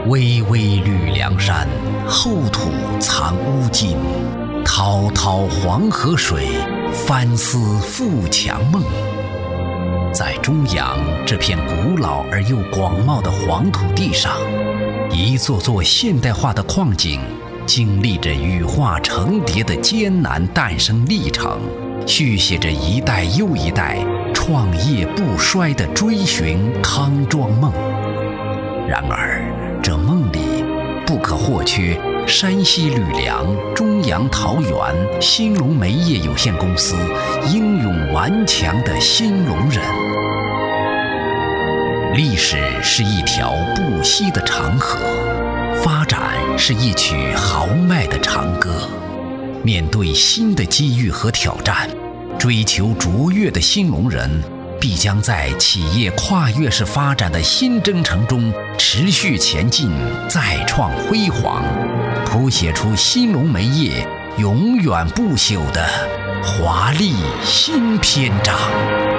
巍巍吕梁山，后土藏乌金。滔滔黄河水，翻思富强梦。在中阳这片古老而又广袤的黄土地上，一座座现代化的矿井经历着羽化成蝶的艰难诞生历程，续写着一代又一代创业不衰的追寻康庄梦。然而这梦里不可或缺山西吕梁、中阳桃源、兴隆煤业有限公司英勇顽强的兴隆人。历史是一条不息的长河，发展是一曲豪迈的长歌。面对新的机遇和挑战，追求卓越的兴隆人必将在企业跨越式发展的新征程中持续前进，再创辉煌，谱写出兴隆煤业永远不朽的华丽新篇章。